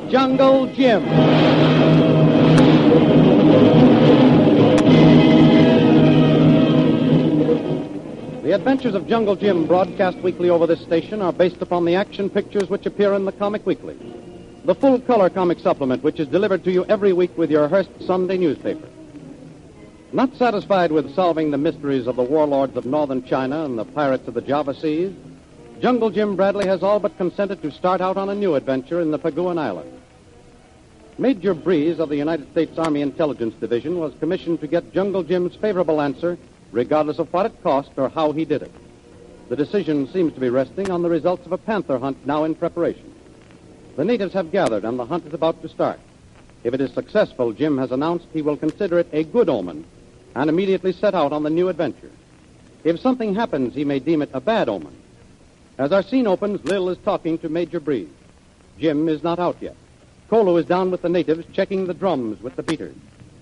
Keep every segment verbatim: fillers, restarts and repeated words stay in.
Jungle Jim. The adventures of Jungle Jim, broadcast weekly over this station, are based upon the action pictures which appear in the Comic Weekly, the full-color comic supplement which is delivered to you every week with your Hearst Sunday newspaper. Not satisfied with solving the mysteries of the warlords of northern China and the pirates of the Java Seas, Jungle Jim Bradley has all but consented to start out on a new adventure in the Paguan Islands. Major Breeze of the United States Army Intelligence Division was commissioned to get Jungle Jim's favorable answer, regardless of what it cost or how he did it. The decision seems to be resting on the results of a panther hunt now in preparation. The natives have gathered and the hunt is about to start. If it is successful, Jim has announced he will consider it a good omen and immediately set out on the new adventure. If something happens, he may deem it a bad omen. As our scene opens, Lil is talking to Major Breeze. Jim is not out yet. Kolo is down with the natives, checking the drums with the beaters.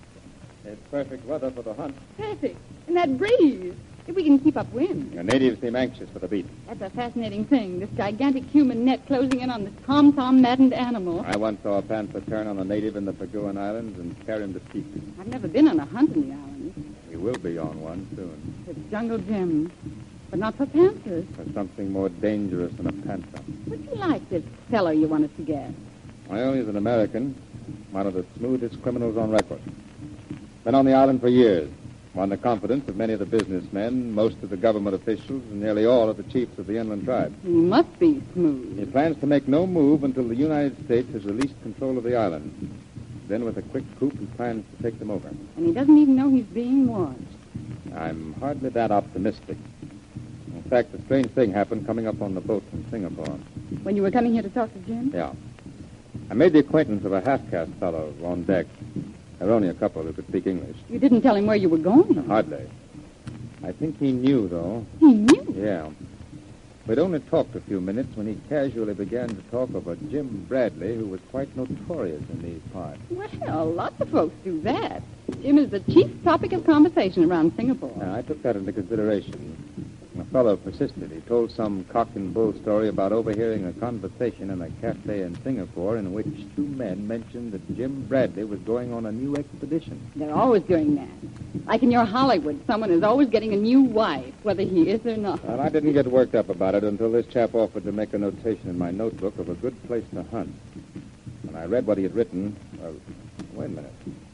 It's perfect weather for the hunt. Perfect. And that breeze. If we can keep up wind. The natives seem anxious for the beat. That's a fascinating thing, this gigantic human net closing in on this tom-tom maddened animal. I once saw a panther turn on a native in the Paguan Islands and tear him to pieces. I've never been on a hunt in the islands. We will be on one soon. It's Jungle Jim. But not for panthers. For something more dangerous than a panther. What's he like, this fellow you want us to get? Well, he's an American. One of the smoothest criminals on record. Been on the island for years. Won the confidence of many of the businessmen, most of the government officials, and nearly all of the chiefs of the inland tribes. He must be smooth. He plans to make no move until the United States has released control of the island. Then, with a quick coup, he plans to take them over. And he doesn't even know he's being watched. I'm hardly that optimistic. In fact, a strange thing happened coming up on the boat from Singapore. When you were coming here to talk to Jim? Yeah. I made the acquaintance of a half-caste fellow on deck. There were only a couple who could speak English. You didn't tell him where you were going? Hardly. I think he knew, though. He knew? Yeah. We'd only talked a few minutes when he casually began to talk of a Jim Bradley who was quite notorious in these parts. Well, lots of folks do that. Jim is the chief topic of conversation around Singapore. Now, I took that into consideration. The fellow persisted. He told some cock and bull story about overhearing a conversation in a cafe in Singapore in which two men mentioned that Jim Bradley was going on a new expedition. They're always doing that. Like in your Hollywood, someone is always getting a new wife, whether he is or not. Well, I didn't get worked up about it until this chap offered to make a notation in my notebook of a good place to hunt. When I read what he had written, well, wait a minute.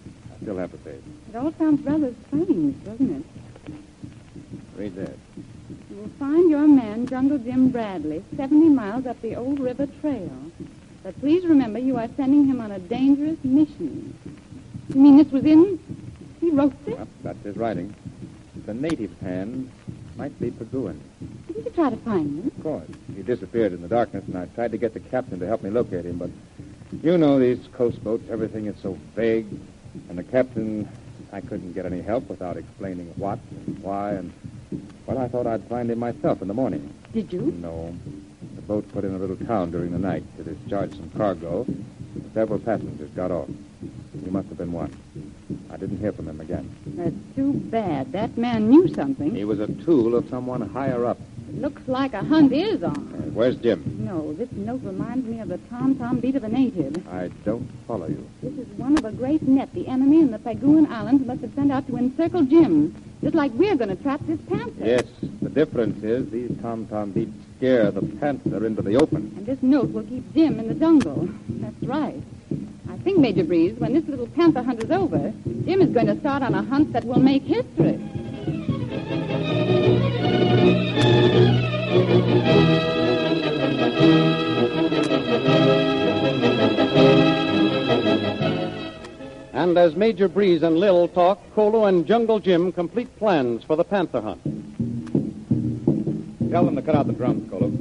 I still have the page. It all sounds rather strange, doesn't it? Read that. You will find your man, Jungle Jim Bradley, seventy miles up the Old River Trail. But please remember you are sending him on a dangerous mission. You mean this was in... He wrote this? Well, that's his writing. The native hand might be Paguan. Didn't you try to find him? Of course. He disappeared in the darkness, and I tried to get the captain to help me locate him, but you know these coast boats, everything is so vague. And the captain, I couldn't get any help without explaining what and why, and... Well, I thought I'd find him myself in the morning. Did you? No. The boat put in a little town during the night to discharge some cargo. Several passengers got off. He must have been one. I didn't hear from him again. That's too bad. That man knew something. He was a tool of someone higher up. It looks like a hunt is on. Uh, where's Jim? No, this note reminds me of the tom-tom beat of a native. I don't follow you. This is one of a great net the enemy in the Paguan Islands must have sent out to encircle Jim, just like we're going to trap this panther. Yes, the difference is these tom-tom beats scare the panther into the open. And this note will keep Jim in the jungle. That's right. I think, Major Breeze, when this little panther hunt is over, Jim is going to start on a hunt that will make history. And as Major Breeze and Lil talk, Kolo and Jungle Jim complete plans for the panther hunt. Tell them to cut out the drums, Kolo.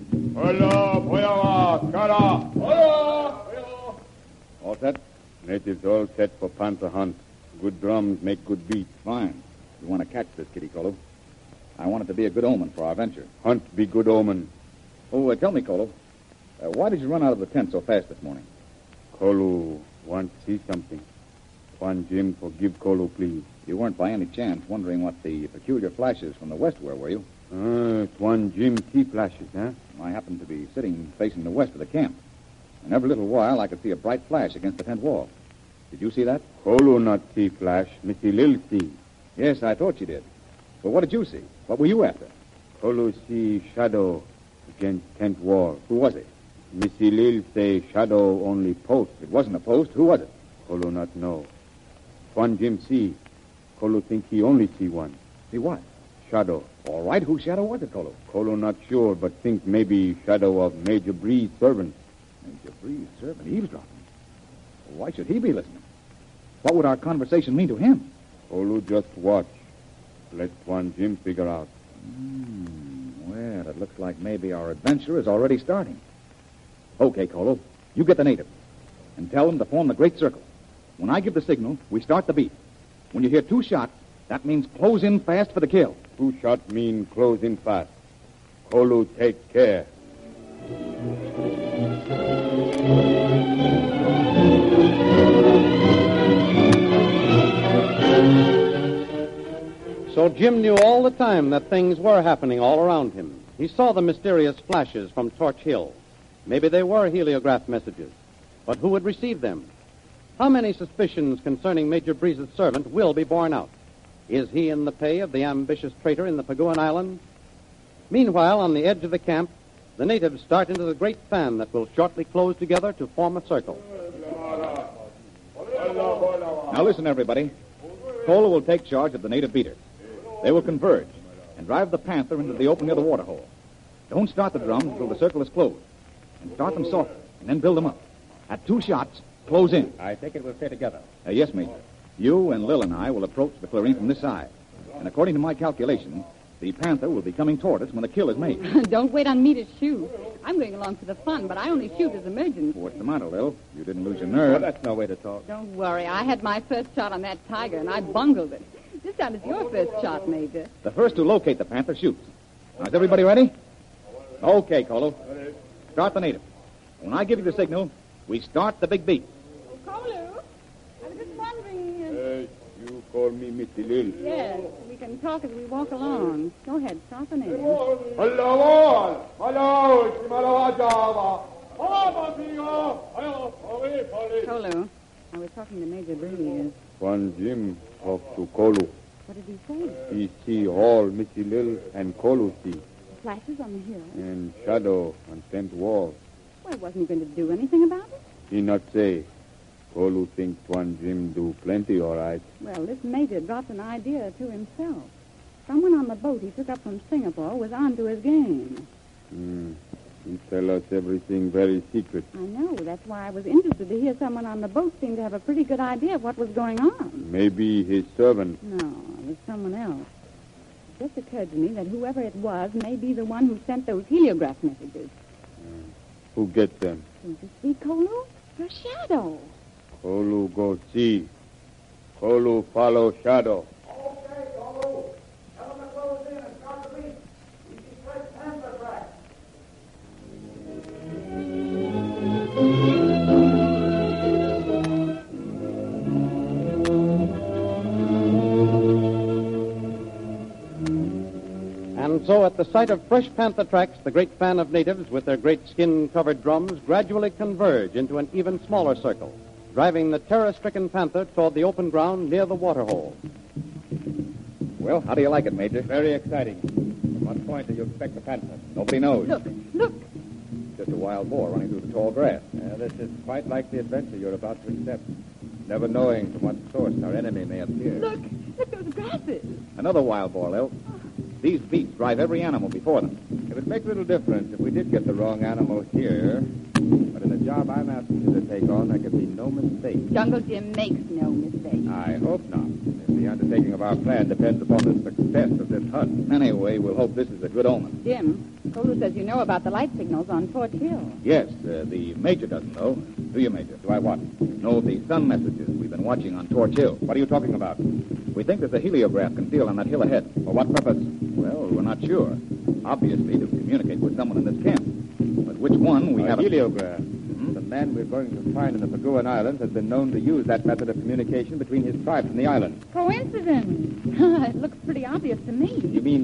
All set? Natives all set for panther hunt. Good drums make good beats. Fine. You want to catch this, Kitty Kolo. I want it to be a good omen for our venture. Hunt be good omen. Oh, uh, tell me, Kolo, uh, why did you run out of the tent so fast this morning? Kolo want see something. Juan Jim, forgive Kolo, please. You weren't by any chance wondering what the peculiar flashes from the west were, were you? Ah, Juan Jim see flashes, huh? I happened to be sitting facing the west of the camp. And every little while I could see a bright flash against the tent wall. Did you see that? Kolu not see flash. Missy Lil see. Yes, I thought you did. But what did you see? What were you after? Kolu see shadow against tent wall. Who was it? Missy Lil say shadow only post. It wasn't a post. Who was it? Kolu not know. Tuan Jim see. Kolu think he only see one. See what? Shadow. All right, whose shadow was it, Kolu? Kolu not sure, but think maybe shadow of Major Bree's servant. Major Bree's servant eavesdropping. Why should he be listening? What would our conversation mean to him? Kolu just watch. Let Tuan Jim figure out. Hmm. Well, it looks like maybe our adventure is already starting. Okay, Kolu, you get the native and tell them to form the great circle. When I give the signal, we start the beat. When you hear two shots, that means close in fast for the kill. Two shot mean close in fast. Kolu take care. So Jim knew all the time that things were happening all around him. He saw the mysterious flashes from Torch Hill. Maybe they were heliograph messages. But who would receive them? How many suspicions concerning Major Breeze's servant will be borne out? Is he in the pay of the ambitious traitor in the Paguan Islands? Meanwhile, on the edge of the camp, the natives start into the great fan that will shortly close together to form a circle. Now listen, everybody. Kolu will take charge of the native beaters. They will converge and drive the panther into the opening of the waterhole. Don't start the drums until the circle is closed. And start them softly, and then build them up. At two shots, close in. I think it will stay together. Uh, yes, Major. You and Lil and I will approach the clearing from this side. And according to my calculations, the panther will be coming toward us when the kill is made. Don't wait on me to shoot. I'm going along for the fun, but I only shoot as emergency. What's the matter, Lil? You didn't lose your nerve. Well, that's no way to talk. Don't worry. I had my first shot on that tiger, and I bungled it. This time it's your first shot, Major. The first to locate the panther shoots. Now, is everybody ready? Okay, Kolu. Start the native. When I give you the signal, we start the big beat. Kolu, I was just wondering... Uh... Uh, you call me Missy Lil. Yes, we can talk as we walk along. Go ahead, start the native. Kolu, I was talking to Major Breeze. Tuan Jim talk to Kolu. What did he say? He see all Missy Lil and Kolu see. Flashes on the hill. And shadow on tent wall. Well, wasn't he going to do anything about it? He not say. Kolu think Tuan Jim do plenty, all right. Well, this Major dropped an idea to himself. Someone on the boat he took up from Singapore was onto his game. Hmm. He tell us everything very secret. I know. That's why I was interested to hear someone on the boat seemed to have a pretty good idea of what was going on. Maybe his servant. No, it was someone else. It just occurred to me that whoever it was may be the one who sent those heliograph messages. Uh, who get them? Don't you see, Kolu? Your shadow. Kolu go see. Kolu follow shadow. Okay, Kolu. Tell them to close in and start the beat. We see fresh panther tracks. And so, at the sight of fresh panther tracks, the great fan of natives with their great skin-covered drums gradually converge into an even smaller circle, driving the terror-stricken panther toward the open ground near the waterhole. Well, how do you like it, Major? Very exciting. From what point do you expect the panther? Nobody knows. Look, look. Just a wild boar running through the tall grass. Uh, this is quite like the adventure you're about to accept. Never knowing from what source our enemy may appear. Look, look those grasses. Another wild boar, Lil. These beats drive every animal before them. It would make little difference if we did get the wrong animal here. But in the job I'm asking you to take on, there can be no mistake. Jungle Jim makes no mistake. I hope not. If the undertaking of our plan depends upon the success of this hunt. Anyway, we'll hope this is a good omen. Jim, Kolu says you know about the light signals on Torch Hill. Yes, uh, the Major doesn't know. Do you, Major? Do I what? No, the sun messages we've been watching on Torch Hill. What are you talking about? We think there's a heliograph concealed on that hill ahead. For what purpose? Well, we're not sure. Obviously, to communicate with someone in this camp. But which one, we a haven't... heliograph. The man we're going to find in the Paguan Islands has been known to use that method of communication between his tribes in the island. Coincidence. It looks pretty obvious to me. You mean some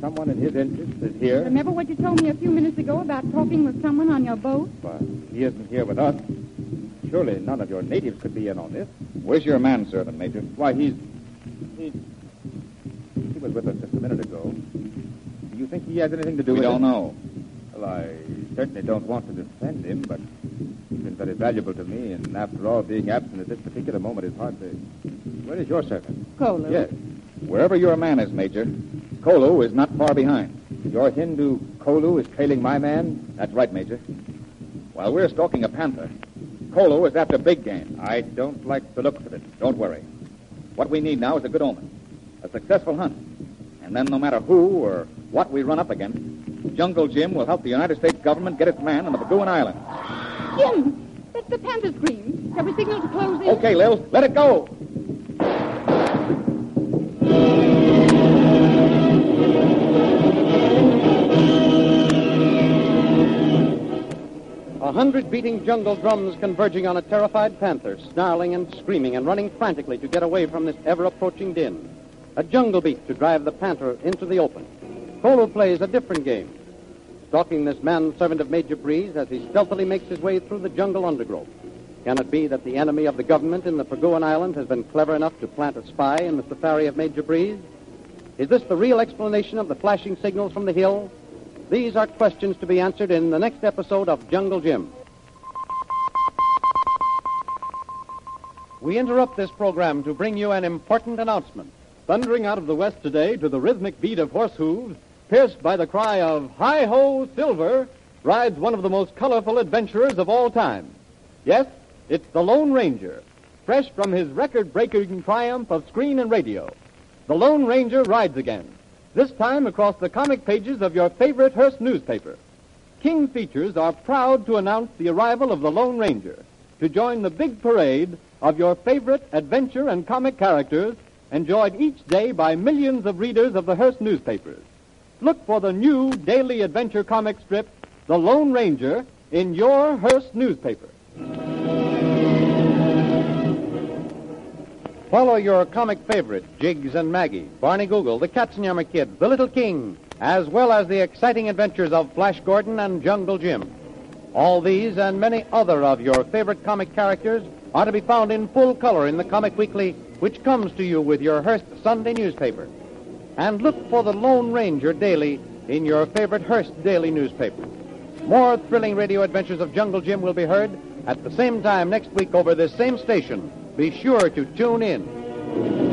someone in his interest is here. Remember what you told me a few minutes ago about talking with someone on your boat? But he isn't here with us. Surely none of your natives could be in on this. Where's your manservant, Major? Why, he's... He, he was with us just a minute ago. Do you think he has anything to do We with it? don't know. Well, I certainly don't want to defend him, but he's been very valuable to me, and after all, being absent at this particular moment is hard to... Where is your servant? Kolu. Yes. Wherever your man is, Major, Kolu is not far behind. Your Hindu Kolu is trailing my man? That's right, Major. While we're stalking a panther, Kolu is after big game. I don't like the looks of it. Don't worry. What we need now is a good omen, a successful hunt. And then no matter who or what we run up against, Jungle Jim will help the United States government get its man on the Paguan Islands. Jim, that's the panther scream. Shall we signal to close in? Okay, Lil, let it go. A hundred beating jungle drums converging on a terrified panther, snarling and screaming and running frantically to get away from this ever-approaching din. A jungle beat to drive the panther into the open. Kolu plays a different game, stalking this manservant of Major Breeze as he stealthily makes his way through the jungle undergrowth. Can it be that the enemy of the government in the Paguan Island has been clever enough to plant a spy in the safari of Major Breeze? Is this the real explanation of the flashing signals from the hill? These are questions to be answered in the next episode of Jungle Jim. We interrupt this program to bring you an important announcement. Thundering out of the west today to the rhythmic beat of horse hooves, pierced by the cry of Hi-Ho Silver, rides one of the most colorful adventurers of all time. Yes, it's the Lone Ranger, fresh from his record-breaking triumph of screen and radio. The Lone Ranger rides again, this time across the comic pages of your favorite Hearst newspaper. King Features are proud to announce the arrival of the Lone Ranger to join the big parade of your favorite adventure and comic characters enjoyed each day by millions of readers of the Hearst newspapers. Look for the new daily adventure comic strip, The Lone Ranger, in your Hearst newspaper. Follow your comic favorites, Jiggs and Maggie, Barney Google, the Katzenjammer Kids, the Little King, as well as the exciting adventures of Flash Gordon and Jungle Jim. All these and many other of your favorite comic characters are to be found in full color in the Comic Weekly, which comes to you with your Hearst Sunday newspaper. And look for the Lone Ranger daily in your favorite Hearst daily newspaper. More thrilling radio adventures of Jungle Jim will be heard at the same time next week over this same station. Be sure to tune in.